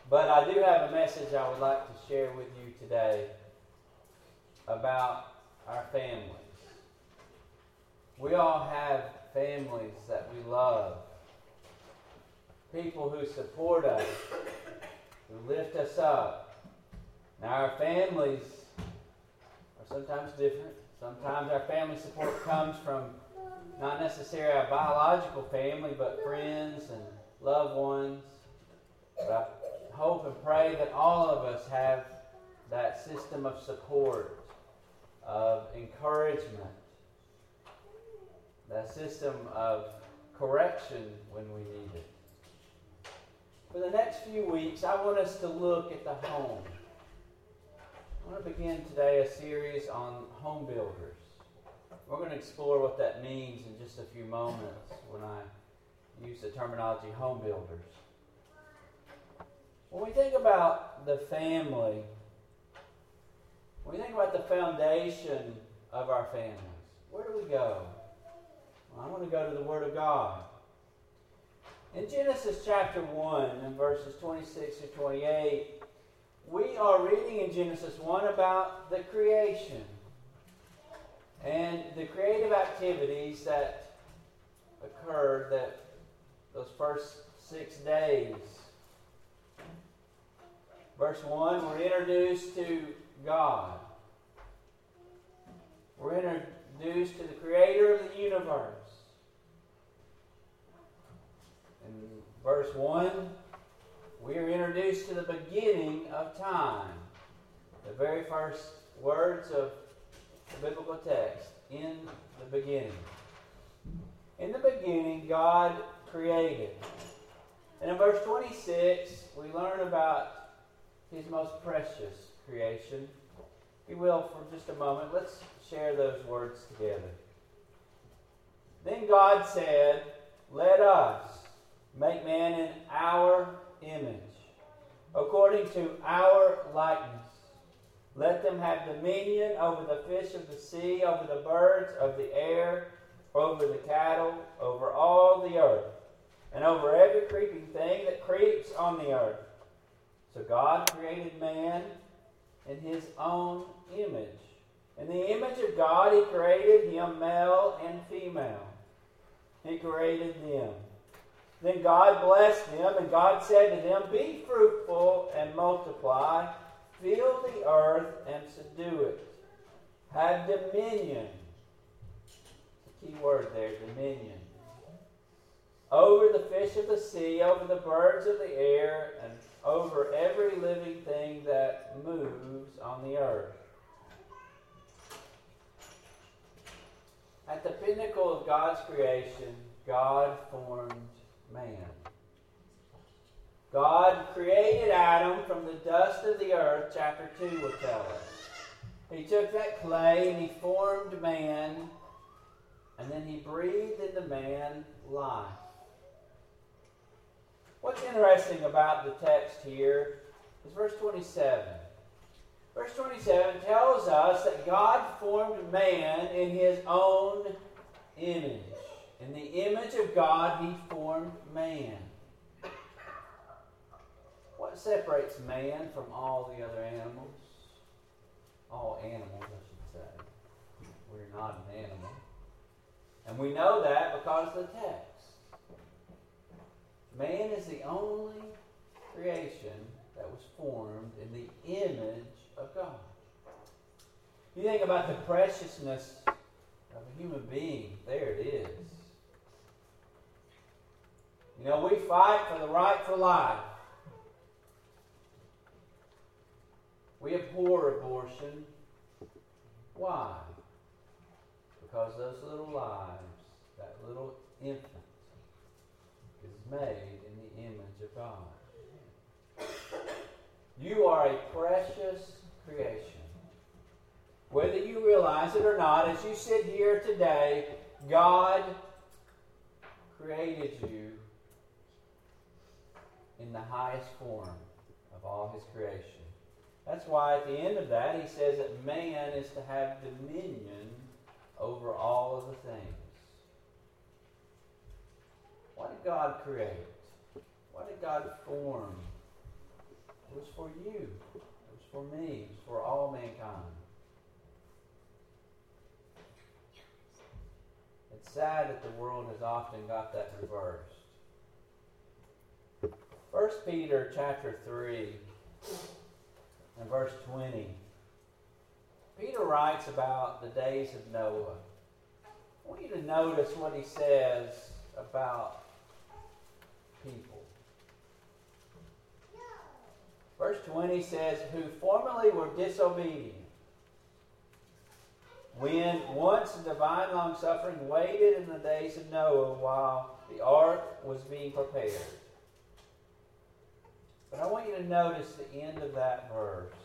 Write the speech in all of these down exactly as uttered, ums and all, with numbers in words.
But I do have a message I would like to share with you today about our families. We all have families that we love. People who support us, who lift us up. Now our families are sometimes different. Sometimes our family support comes from not necessarily our biological family, but friends and loved ones. But I hope and pray that all of us have that system of support, of encouragement, that system of correction when we need it. For the next few weeks, I want us to look at the home. I want to begin today a series on home builders. We're going to explore what that means in just a few moments when I use the terminology home builders. When we think about the family, when we think about the foundation of our families, where do we go? Well, I want to go to the Word of God. In Genesis chapter one, and verses twenty-six to twenty-eight, we are reading in Genesis one about the creation and the creative activities that occurred that those first six days. Verse one, we're introduced to God. We're introduced to the Creator of the universe. In verse one, we are introduced to the beginning of time. The very first words of the biblical text, in the beginning. In the beginning, God created. And in verse twenty-six, we learn about His most precious creation. If you will, for just a moment, let's share those words together. Then God said, "Let us make man in our image, according to our likeness. Let them have dominion over the fish of the sea, over the birds of the air, over the cattle, over all the earth, and over every creeping thing that creeps on the earth." So God created man in His own image. In the image of God He created him, male and female. He created them. Then God blessed them, and God said to them, "Be fruitful and multiply, fill the earth and subdue it. Have dominion." The key word there, dominion. "Over the fish of the sea, over the birds of the air, and over every living thing that moves on the earth." At the pinnacle of God's creation, God formed man. God created Adam from the dust of the earth, chapter two will tell us. He took that clay and He formed man, and then He breathed into man life. What's interesting about the text here is verse twenty-seven. Verse twenty-seven tells us that God formed man in His own image. In the image of God, He formed man. What separates man from all the other animals? All animals, I should say. We're not an animal. And we know that because of the text. Man is the only creation that was formed in the image of God. You think about the preciousness of a human being, there it is. You know, we fight for the right for life. We abhor abortion. Why? Because those little lives, that little infant, is made in the image of God. You are a precious creation. Whether you realize it or not, as you sit here today, God created you in the highest form of all His creation. That's why at the end of that He says that man is to have dominion over all of the things. What did God create? What did God form? for me, it's for all mankind. It's sad that the world has often got that reversed. First Peter chapter three and verse twenty. Peter writes about the days of Noah. I want you to notice what he says about people. Verse twenty says, who formerly were disobedient, when once the divine long-suffering waited in the days of Noah while the ark was being prepared. But I want you to notice the end of that verse.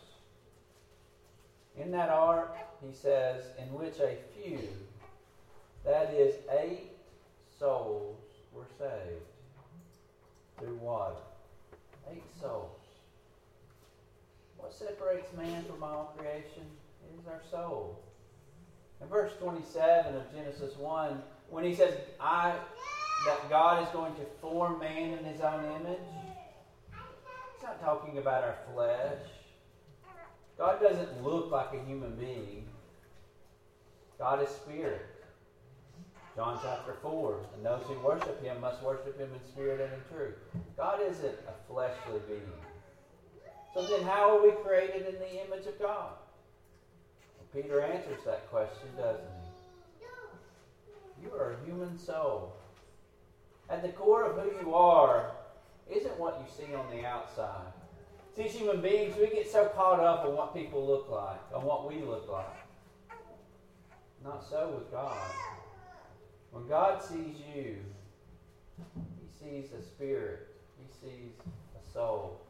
In that ark, he says, in which a few, that is, eight souls were saved through water. Eight souls. What separates man from all creation? It is our soul. In verse twenty-seven of Genesis one, when he says, I, that God is going to form man in his own image, he's not talking about our flesh. God doesn't look like a human being. God is spirit. John chapter four, and those who worship him must worship him in spirit and in truth. God isn't a fleshly being. So then how are we created in the image of God? Well, Peter answers that question, doesn't he? You are a human soul. At the core of who you are isn't what you see on the outside. See, as human beings, we get so caught up on what people look like, on what we look like. Not so with God. When God sees you, he sees a spirit. He sees a soul.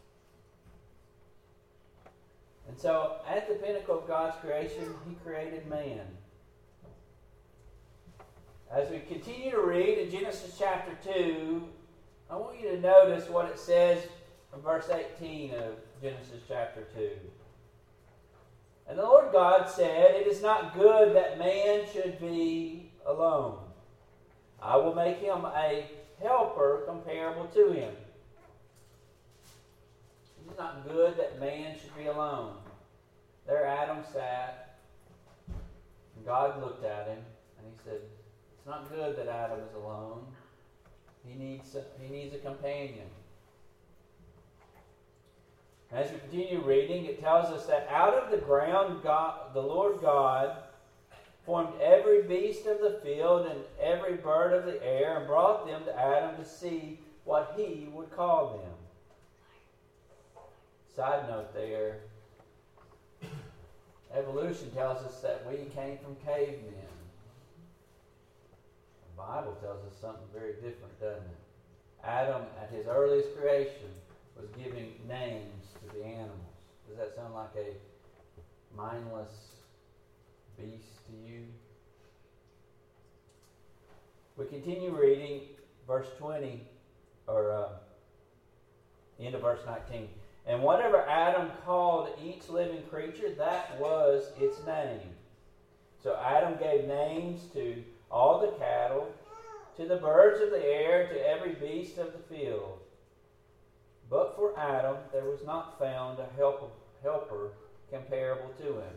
And so, at the pinnacle of God's creation, he created man. As we continue to read in Genesis chapter two, I want you to notice what it says in verse eighteen of Genesis chapter two. And the Lord God said, it is not good that man should be alone. I will make him a helper comparable to him. It is not good that man should be alone. There Adam sat, and God looked at him, and he said, it's not good that Adam is alone. He needs a, he needs a companion. As we continue reading, it tells us that out of the ground, God, the Lord God formed every beast of the field and every bird of the air and brought them to Adam to see what he would call them. Side note there, evolution tells us that we came from cavemen. The Bible tells us something very different, doesn't it? Adam, at his earliest creation, was giving names to the animals. Does that sound like a mindless beast to you? We continue reading verse twenty, or uh, end of verse nineteen. And whatever Adam called each living creature, that was its name. So Adam gave names to all the cattle, to the birds of the air, to every beast of the field. But for Adam there was not found a helper, helper comparable to him.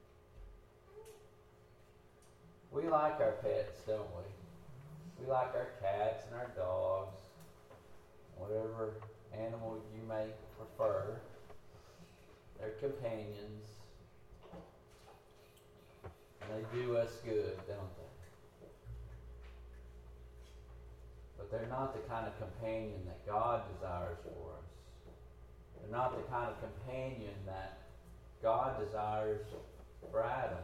We like our pets, don't we? We like our cats and our dogs, whatever animal you may prefer. They're companions. And they do us good, don't they? But they're not the kind of companion that God desires for us. They're not the kind of companion that God desires for Adam.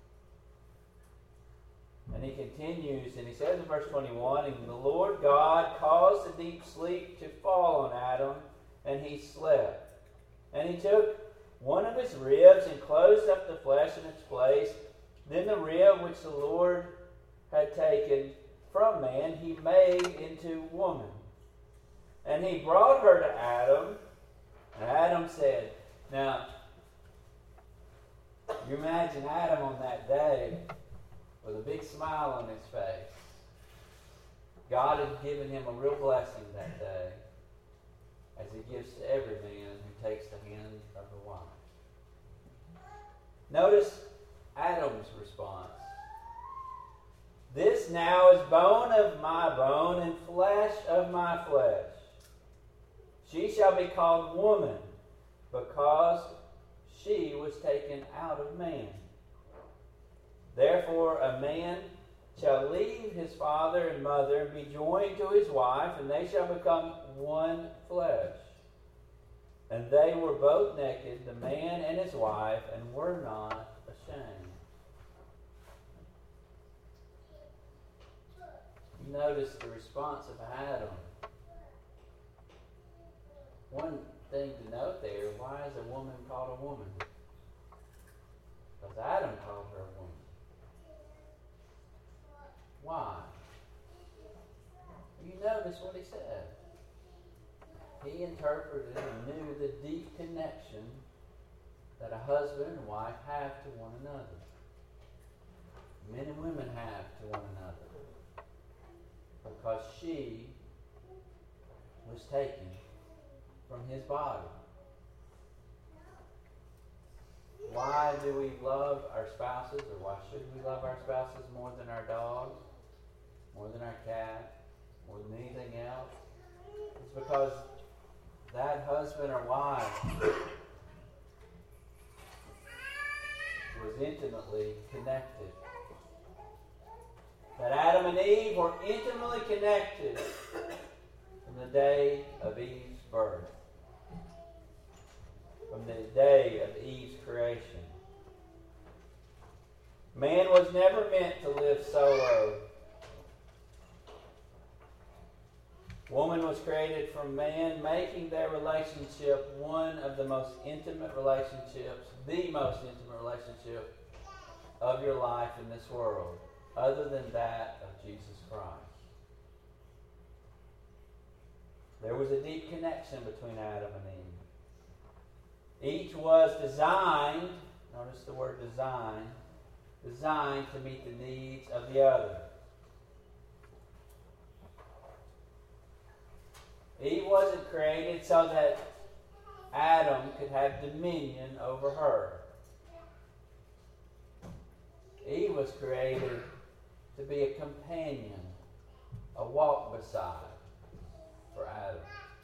And he continues, and he says in verse twenty-one, and the Lord God caused a deep sleep to fall on Adam, and he slept. And he took one of his ribs and closed up the flesh in its place. Then the rib which the Lord had taken from man, he made into woman. And he brought her to Adam, and Adam said, now, you imagine Adam on that day with a big smile on his face. God had given him a real blessing that day, as he gives to every man who takes the hand of the wife. Notice Adam's response. This now is bone of my bone and flesh of my flesh. She shall be called woman, because she was taken out of man. Therefore a man shall leave his father and mother and be joined to his wife, and they shall become one flesh. And they were both naked, the man and his wife, and were not ashamed. You notice the response of Adam. One thing to note there, why is a woman called a woman? Because Adam called her a woman. Why? You notice what he said. He interpreted and knew the deep connection that a husband and wife have to one another. Men and women have to one another. Because she was taken from his body. Why do we love our spouses, or why should we love our spouses more than our dogs, more than our cat, more than anything else? It's because that husband or wife was intimately connected. That Adam and Eve were intimately connected from the day of Eve's birth. From the day of Eve's creation. Man was never meant to live solo. Woman was created from man, making their relationship one of the most intimate relationships, the most intimate relationship of your life in this world, other than that of Jesus Christ. There was a deep connection between Adam and Eve. Each was designed, notice the word design, designed to meet the needs of the other. Eve wasn't created so that Adam could have dominion over her. Eve was created to be a companion, a walk beside for Adam.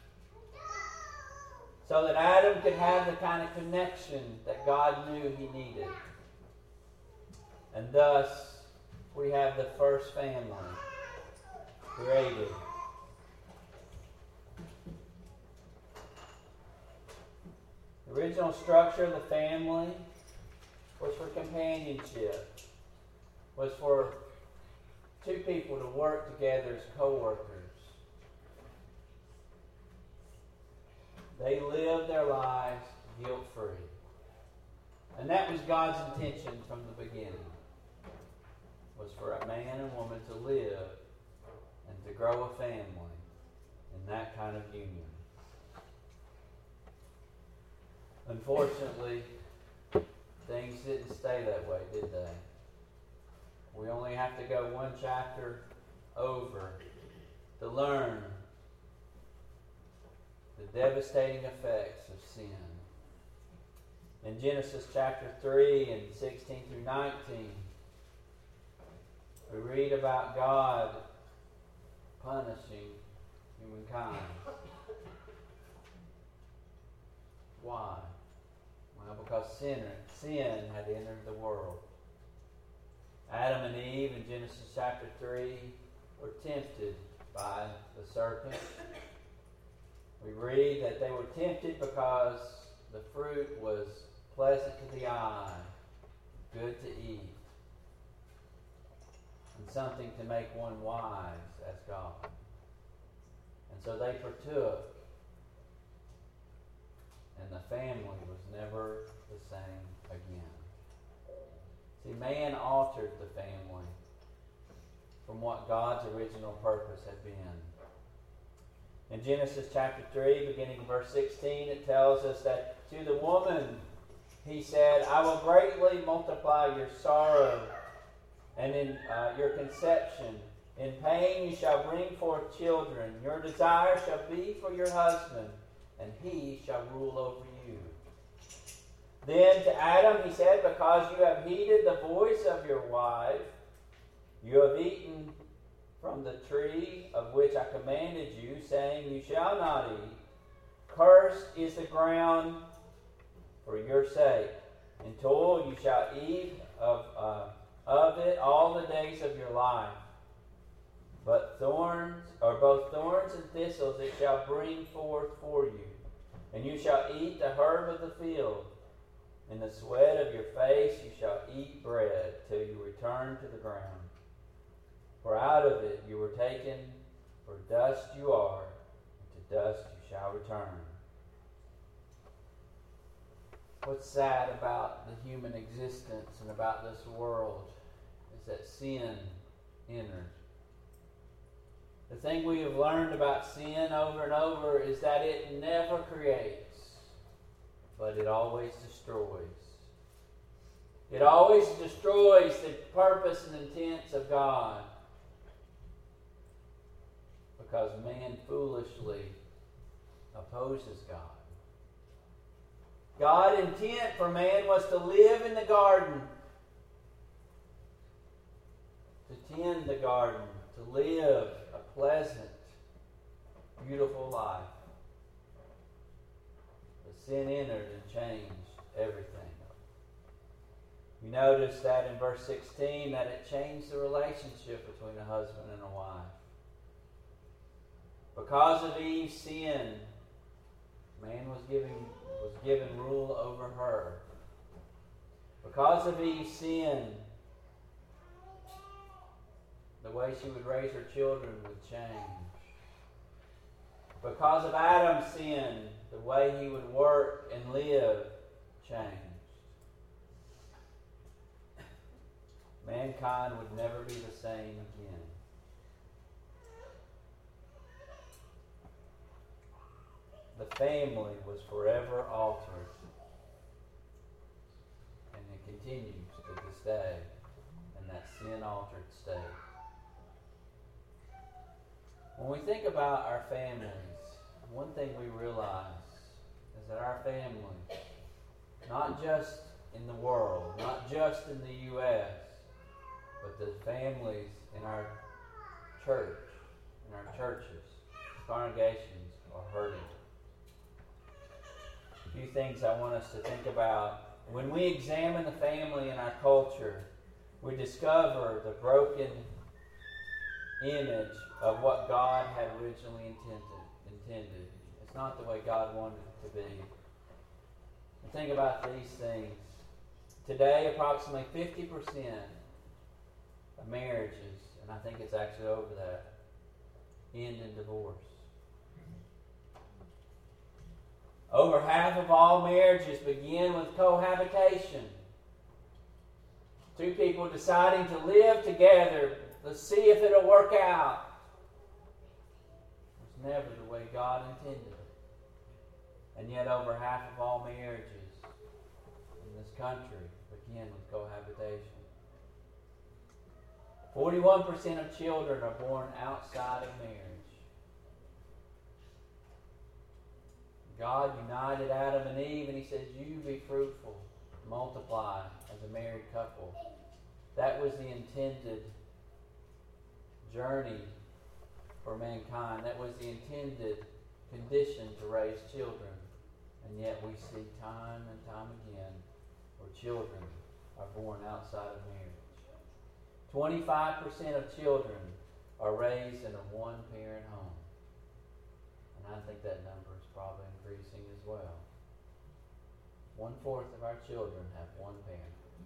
So that Adam could have the kind of connection that God knew he needed. And thus, we have the first family created. The original structure of the family was for companionship, was for two people to work together as co-workers. They lived their lives guilt-free. And that was God's intention from the beginning, was for a man and woman to live and to grow a family in that kind of union. Unfortunately, things didn't stay that way, did they? We only have to go one chapter over to learn the devastating effects of sin. In Genesis chapter three and sixteen through nineteen, we read about God punishing humankind. Why? Well, because sin, sin had entered the world. Adam and Eve in Genesis chapter three were tempted by the serpent. We read that they were tempted because the fruit was pleasant to the eye, good to eat, and something to make one wise as God. And so they partook, and the family was never the same again. See, man altered the family from what God's original purpose had been. In Genesis chapter three, beginning in verse sixteen, it tells us that to the woman, he said, I will greatly multiply your sorrow and in uh, your conception. In pain you shall bring forth children. Your desire shall be for your husband, and he shall rule over you. Then to Adam he said, because you have heeded the voice of your wife, you have eaten from the tree of which I commanded you, saying, you shall not eat. Cursed is the ground for your sake. In toil you shall eat of, uh, of it all the days of your life. But thorns, or both thorns and thistles it shall bring forth for you. And you shall eat the herb of the field. In the sweat of your face you shall eat bread till you return to the ground. For out of it you were taken, for dust you are, and to dust you shall return. What's sad about the human existence and about this world is that sin enters. The thing we have learned about sin over and over is that it never creates, but it always destroys. It always destroys the purpose and intents of God, because man foolishly opposes God. God's intent for man was to live in the garden, to tend the garden, to live a pleasant, beautiful life. But sin entered and changed everything. You notice that in verse sixteen that it changed the relationship between a husband and a wife. Because of Eve's sin, man was given, was given rule over her. Because of Eve's sin, the way she would raise her children would change. Because of Adam's sin, the way he would work and live changed. Mankind would never be the same again. The family was forever altered. And it continues to this day in that sin-altered state. When we think about our families, one thing we realize is that our family, not just in the world, not just in the U S, but the families in our church, in our churches, congregations are hurting. A few things I want us to think about. When we examine the family in our culture, we discover the broken image of what God had originally intended. intended. It's not the way God wanted it to be. And think about these things. Today, approximately fifty percent of marriages, and I think it's actually over that, end in divorce. Over half of all marriages begin with cohabitation. Two people deciding to live together. Let's see if it'll work out. It's never the way God intended it. And yet over half of all marriages in this country begin with cohabitation. forty-one percent of children are born outside of marriage. God united Adam and Eve and He said, you be fruitful, multiply as a married couple. That was the intended journey for mankind. That was the intended condition to raise children. And yet we see time and time again where children are born outside of marriage. twenty-five percent of children are raised in a one-parent home. And I think that number is probably increasing as well. One-fourth of our children have one parent.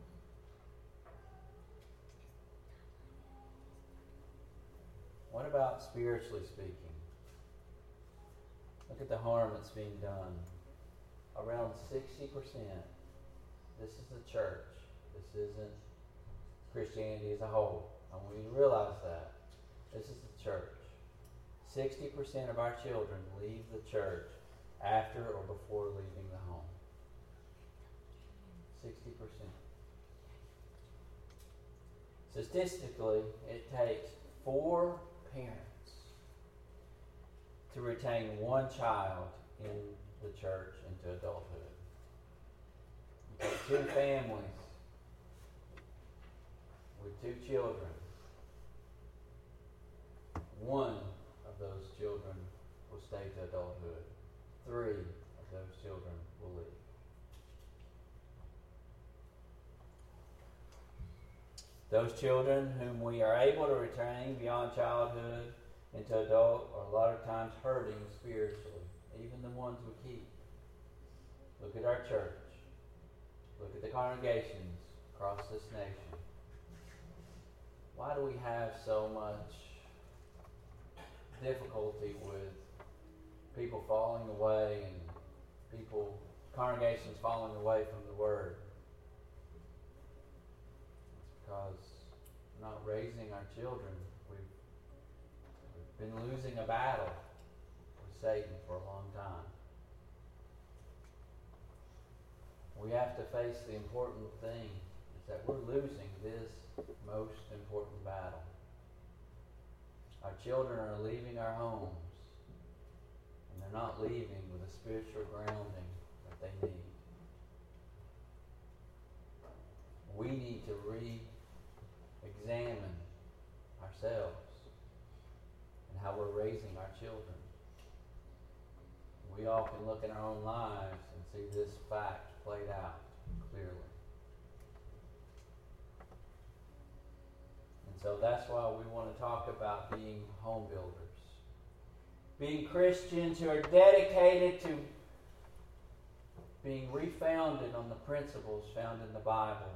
What about spiritually speaking? Look at the harm that's being done. Around sixty percent. This is the church. This isn't Christianity as a whole. I want you to realize that. This is the church. sixty percent of our children leave the church after or before leaving the home. sixty percent. Statistically, it takes four parents to retain one child in the church into adulthood. two families with two children. One of those children will stay to adulthood. Three of those children will leave. Those children whom we are able to retain beyond childhood into adult are a lot of times hurting spiritually, even the ones we keep. Look at our church. Look at the congregations across this nation. Why do we have so much difficulty with people falling away and people, congregations falling away from the Word? It's because we're not raising our children. We've, we've been losing a battle with Satan for a long time. We have to face the important thing, is that we're losing this most important battle. Our children are leaving our homes, and they're not leaving with a spiritual grounding that they need. We need to re-examine ourselves and how we're raising our children. We all can look in our own lives and see this fact played out clearly. And so that's why we want to talk about being home builders. Being Christians who are dedicated to being refounded on the principles found in the Bible.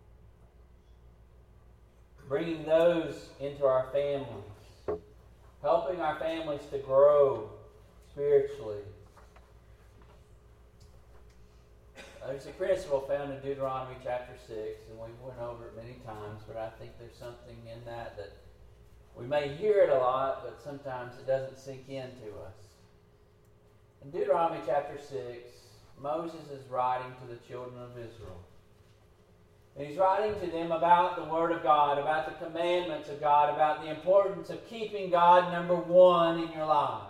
Bringing those into our families. Helping our families to grow spiritually. There's a principle found in Deuteronomy chapter six, and we went over it many times, but I think there's something in that that we may hear it a lot, but sometimes it doesn't sink into us. In Deuteronomy chapter six, Moses is writing to the children of Israel. And he's writing to them about the Word of God, about the commandments of God, about the importance of keeping God number one in your lives.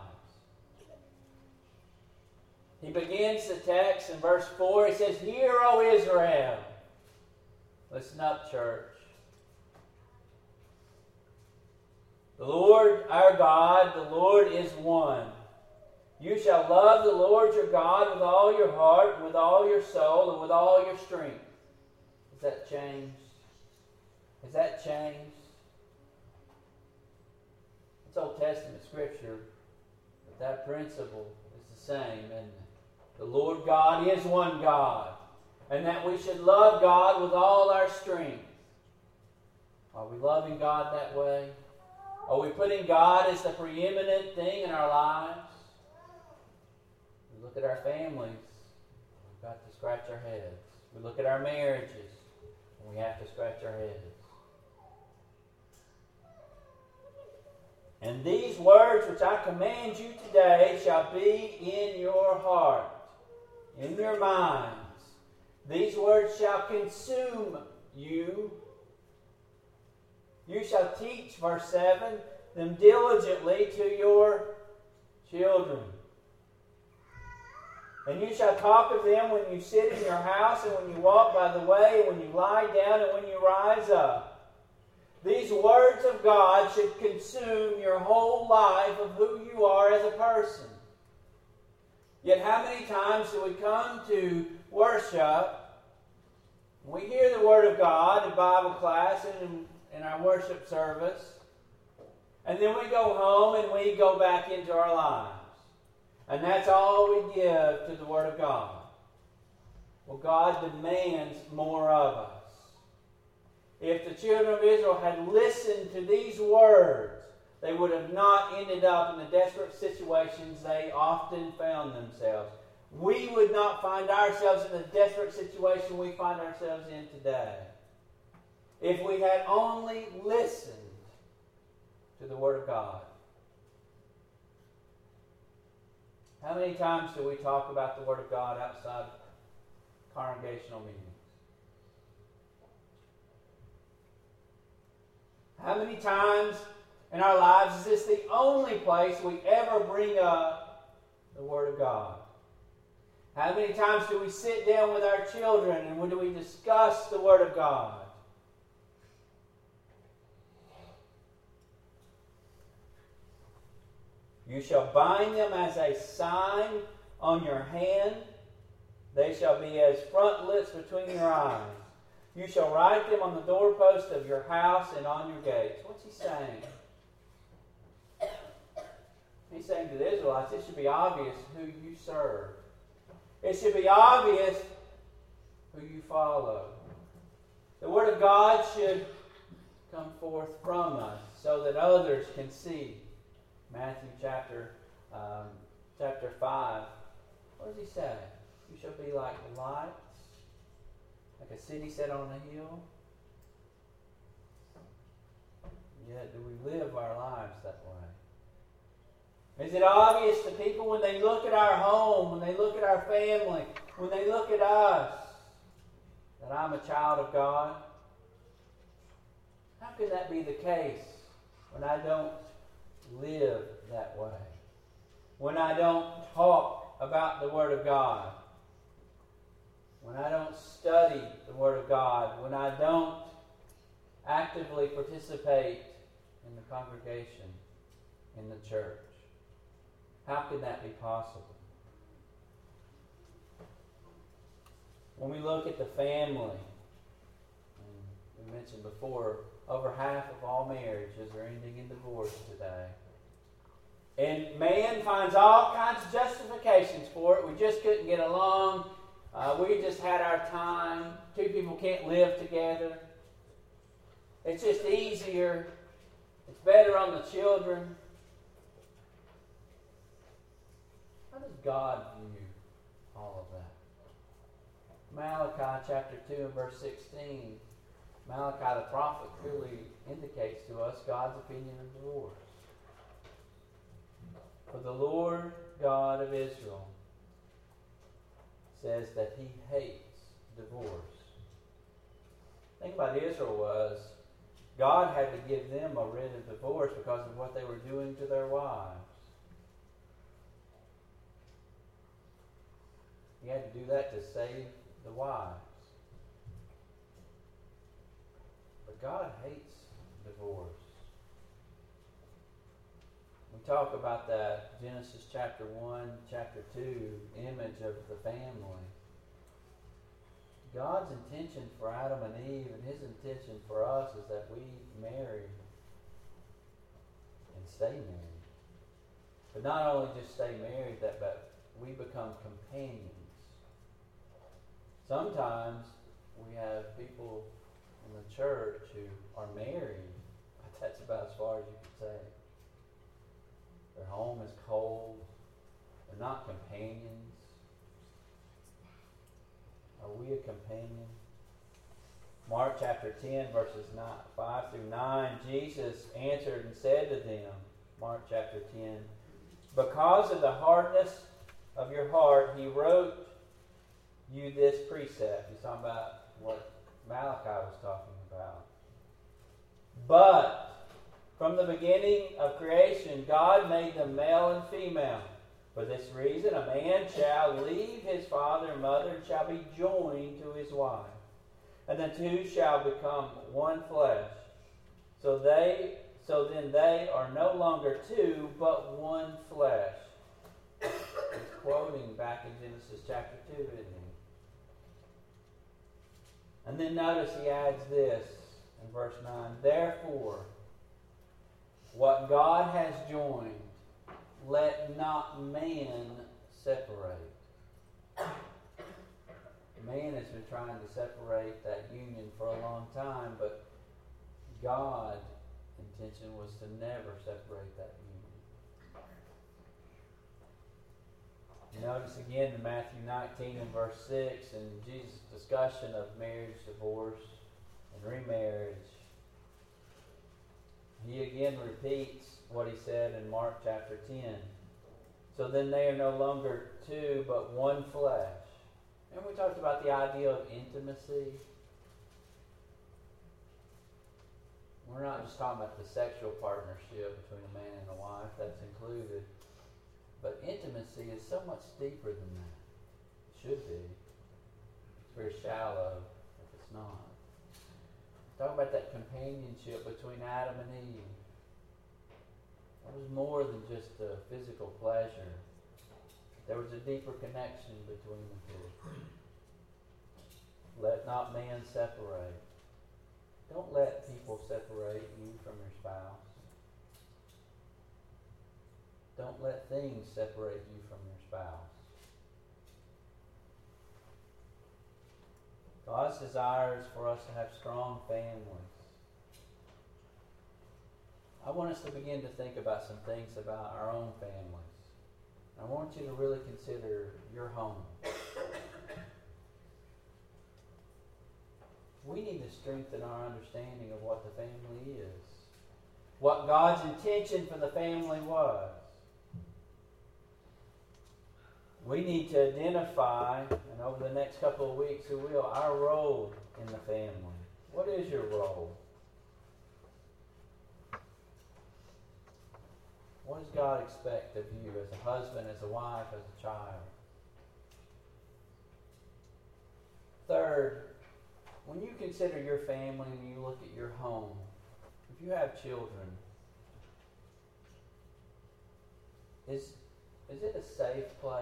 He begins the text in verse four. He says, "Hear, O Israel." Listen up, church. "The Lord our God, the Lord is one. You shall love the Lord your God with all your heart, and with all your soul, and with all your strength." Has that changed? Has that changed? It's Old Testament scripture, but that principle is the same, isn't it? The Lord God is one God, and that we should love God with all our strength. Are we loving God that way? Are we putting God as the preeminent thing in our lives? We look at our families, we've got to scratch our heads. We look at our marriages, and we have to scratch our heads. "And these words which I command you today shall be in your heart, in your minds. These words shall consume you. You shall teach," verse seven, "them diligently to your children. And you shall talk of them when you sit in your house, and when you walk by the way, and when you lie down, and when you rise up." These words of God should consume your whole life of who you are as a person. Yet how many times do we come to worship, we hear the Word of God in Bible class and in, in our worship service, and then we go home and we go back into our lives. And that's all we give to the Word of God. Well, God demands more of us. If the children of Israel had listened to these words, they would have not ended up in the desperate situations they often found themselves. We would not find ourselves in the desperate situation we find ourselves in today if we had only listened to the Word of God. How many times do we talk about the Word of God outside congregational meetings? How many times in our lives is this the only place we ever bring up the Word of God? How many times do we sit down with our children and when do we discuss the Word of God? You shall bind them as a sign on your hand. They shall be as frontlets between your eyes. You shall write them on the doorpost of your house and on your gates. What's he saying? He's saying to the Israelites, it should be obvious who you serve. It should be obvious who you follow. The Word of God should come forth from us so that others can see. Matthew chapter um, chapter five. What does he say? You shall be like lights, like a city set on a hill. Yet do we live our lives that way? Is it obvious to people when they look at our home, when they look at our family, when they look at us, that I'm a child of God? How can that be the case when I don't live that way? When I don't talk about the Word of God? When I don't study the Word of God? When I don't actively participate in the congregation, in the church? How can that be possible? When we look at the family, and we mentioned before, over half of all marriages are ending in divorce today. And man finds all kinds of justifications for it. We just couldn't get along. Uh, we just had our time. Two people can't live together. It's just easier. It's better on the children. How does God view all of that? Malachi chapter two and verse sixteen. Malachi the prophet clearly indicates to us God's opinion of divorce. For the Lord God of Israel says that He hates divorce. The thing about Israel was God had to give them a writ of divorce because of what they were doing to their wives. He had to do that to save the wives. But God hates divorce. We talk about that Genesis chapter one, chapter two image of the family. God's intention for Adam and Eve and His intention for us is that we marry and stay married. But not only just stay married, that but we become companions. Sometimes we have people in the church who are married, but that's about as far as you can take. Their home is cold. They're not companions. Are we a companion? Mark chapter ten, verses five through nine, Jesus answered and said to them, Mark chapter ten, because of the hardness of your heart, He wrote you this precept. He's talking about what Malachi was talking about. But from the beginning of creation, God made them male and female. For this reason, a man shall leave his father and mother and shall be joined to his wife. And the two shall become one flesh. So they, so then they are no longer two, but one flesh. He's quoting back in Genesis chapter two, isn't he? And then notice he adds this in verse nine. Therefore, what God has joined, let not man separate. Man has been trying to separate that union for a long time, but God's intention was to never separate that union. Notice again in Matthew nineteen and verse six, in Jesus' discussion of marriage, divorce, and remarriage, He again repeats what He said in Mark chapter ten. So then they are no longer two, but one flesh. And we talked about the idea of intimacy. We're not just talking about the sexual partnership between a man and a wife, that's included. But intimacy is so much deeper than that. should be. It's very shallow if it's not. Talk about that companionship between Adam and Eve. It was more than just a physical pleasure. There was a deeper connection between the two. Let not man separate. Don't let people separate you from your spouse. Don't let things separate you from your spouse. God's desire is for us to have strong families. I want us to begin to think about some things about our own families. I want you to really consider your home. We need to strengthen our understanding of what the family is. What God's intention for the family was. We need to identify, and over the next couple of weeks we will, our role in the family. What is your role? What does God expect of you as a husband, as a wife, as a child? Third, when you consider your family and you look at your home, if you have children, is, is it a safe place?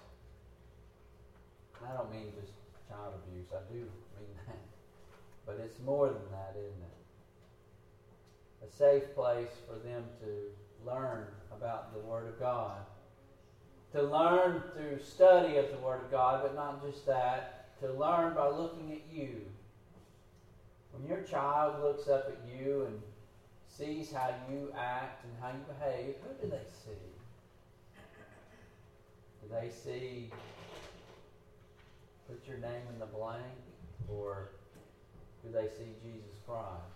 I don't mean just child abuse. I do mean that. But it's more than that, isn't it? A safe place for them to learn about the Word of God. To learn through study of the Word of God, but not just that. To learn by looking at you. When your child looks up at you and sees how you act and how you behave, who do they see? Do they see, put your name in the blank, or do they see Jesus Christ?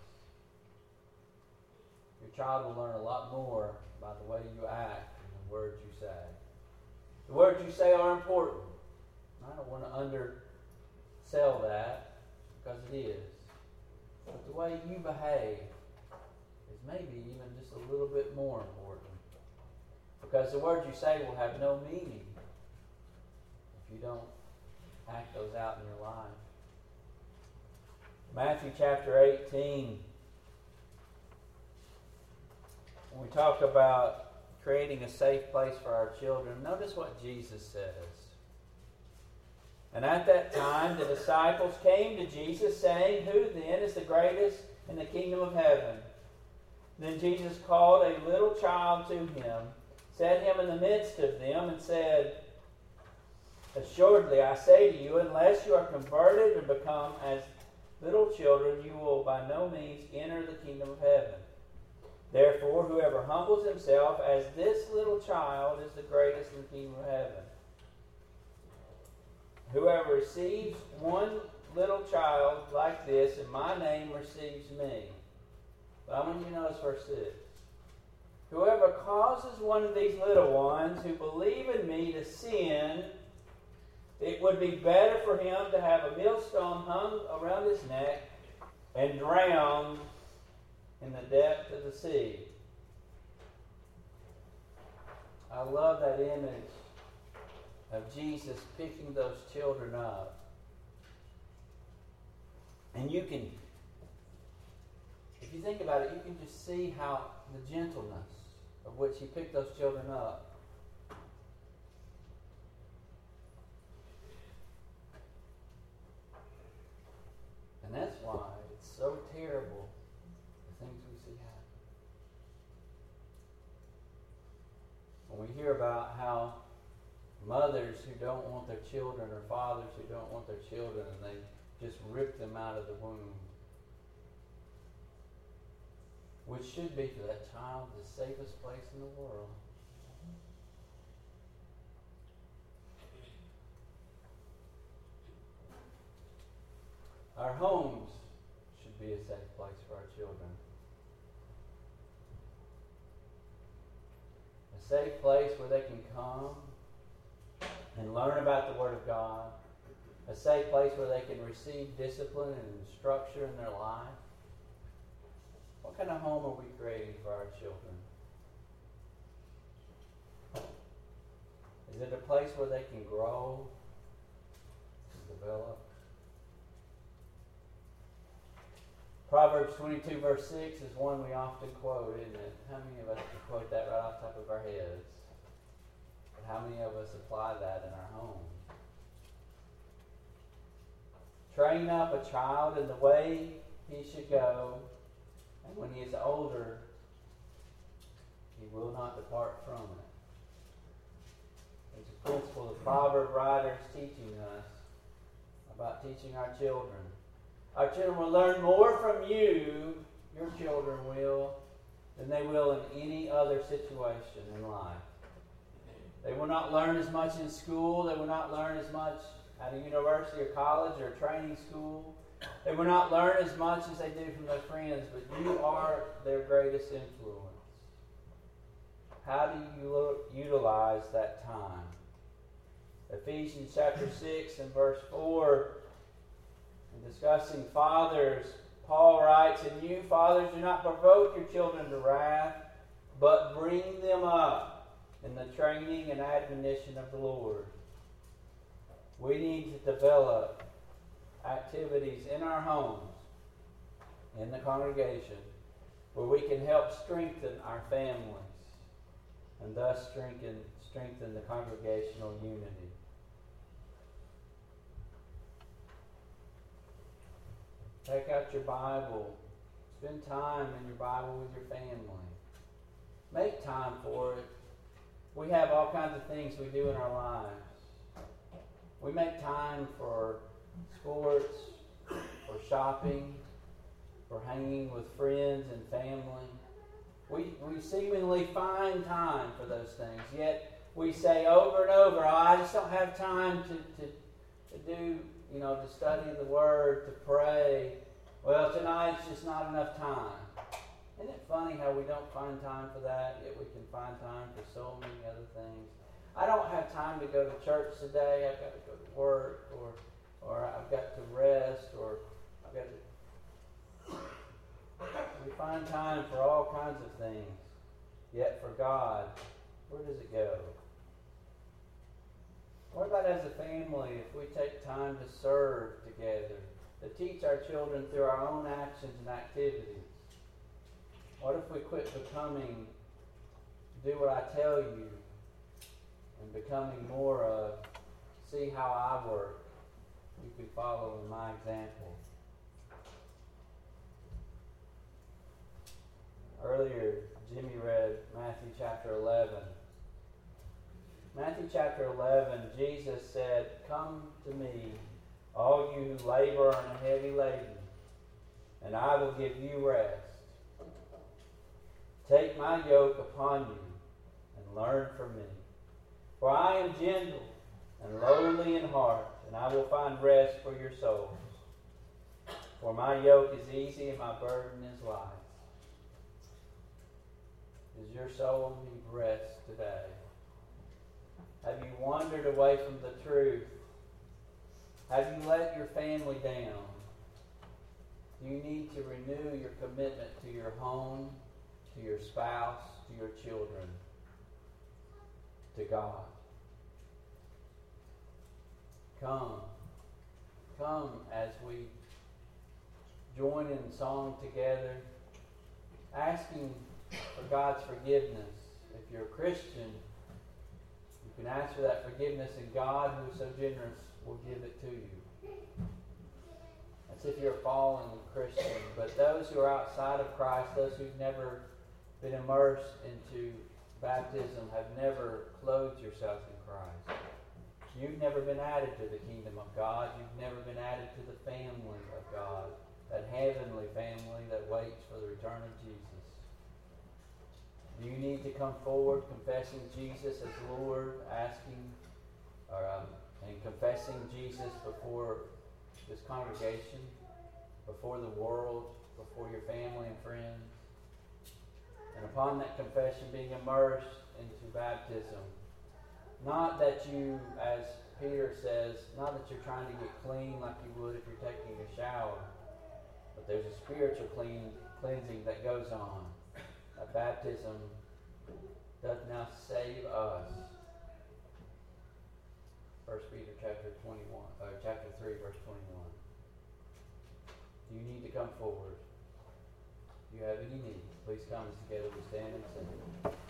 Your child will learn a lot more by the way you act than the words you say. The words you say are important. I don't want to undersell that, because it is. But the way you behave is maybe even just a little bit more important. Because the words you say will have no meaning if you don't act those out in your life. Matthew chapter eighteen, when we talk about creating a safe place for our children, notice what Jesus says. And at that time the disciples came to Jesus, saying, "Who then is the greatest in the kingdom of heaven?" Then Jesus called a little child to him, set him in the midst of them, and said, "Assuredly I say to you, unless you are converted and become as little children, you will by no means enter the kingdom of heaven. Therefore, whoever humbles himself as this little child is the greatest in the kingdom of heaven. Whoever receives one little child like this in my name receives me." But I want you to notice verse six. "Whoever causes one of these little ones who believe in me to sin, it would be better for him to have a millstone hung around his neck and drowned in the depth of the sea." I love that image of Jesus picking those children up. And you can, if you think about it, you can just see how the gentleness of which he picked those children up. And that's why it's so terrible, the things we see happen. When we hear about how mothers who don't want their children, or fathers who don't want their children, and they just rip them out of the womb, which should be for that child the safest place in the world. Our homes should be a safe place for our children. A safe place where they can come and learn about the Word of God. A safe place where they can receive discipline and structure in their life. What kind of home are we creating for our children? Is it a place where they can grow Proverbs twenty-two verse six is one we often quote, isn't it? How many of us can quote that right off the top of our heads? But how many of us apply that in our home? Train up a child in the way he should go, and when he is older, he will not depart from it. There's a principle the proverb writers teaching us about teaching our children. Our children will learn more from you, your children will, than they will in any other situation in life. They will not learn as much in school. They will not learn as much at a university or college or training school. They will not learn as much as they do from their friends, but you are their greatest influence. How do you utilize that time? Ephesians chapter six and verse four, in discussing fathers, Paul writes, "And you, fathers, do not provoke your children to wrath, but bring them up in the training and admonition of the Lord." We need to develop activities in our homes, in the congregation, where we can help strengthen our families and thus strengthen, strengthen the congregational unity. Take out your Bible. Spend time in your Bible with your family. Make time for it. We have all kinds of things we do in our lives. We make time for sports, for shopping, for hanging with friends and family. We, we seemingly find time for those things, yet we say over and over, oh, I just don't have time to, to, to do, you know, to study the Word, to pray. Well, tonight's just not enough time. Isn't it funny how we don't find time for that, yet we can find time for so many other things? I don't have time to go to church today. I've got to go to work, or or I've got to rest, or I've got to... We find time for all kinds of things. Yet for God, where does it go? What about as a family if we take time to serve together, to teach our children through our own actions and activities? What if we quit becoming, do what I tell you, and becoming more of, see how I work? You can follow in my example. Earlier, Jimmy read Matthew chapter eleven. Matthew chapter eleven, Jesus said, "Come to me, all you who labor and are heavy laden, and I will give you rest. Take my yoke upon you and learn from me. For I am gentle and lowly in heart, and I will find rest for your souls. For my yoke is easy and my burden is light." Does your soul need rest today? Have you wandered away from the truth? Have you let your family down? Do you need to renew your commitment to your home, to your spouse, to your children, to God? Come. Come as we join in song together, asking for God's forgiveness. If you're a Christian, you can ask for that forgiveness, and God, who is so generous, will give it to you. That's if you're a fallen Christian. But those who are outside of Christ, those who've never been immersed into baptism, have never clothed yourself in Christ. You've never been added to the kingdom of God. You've never been added to the family of God, that heavenly family that waits for the return of Jesus. You need to come forward confessing Jesus as Lord, asking or, um, and confessing Jesus before this congregation, before the world, before your family and friends. And upon that confession, being immersed into baptism. Not that you, as Peter says, not that you're trying to get clean like you would if you're taking a shower, but there's a spiritual clean, cleansing that goes on. A baptism does now save us. First Peter chapter twenty-one, or chapter three, verse twenty-one. You need to come forward. If you have any needs, please come as together we stand and sing.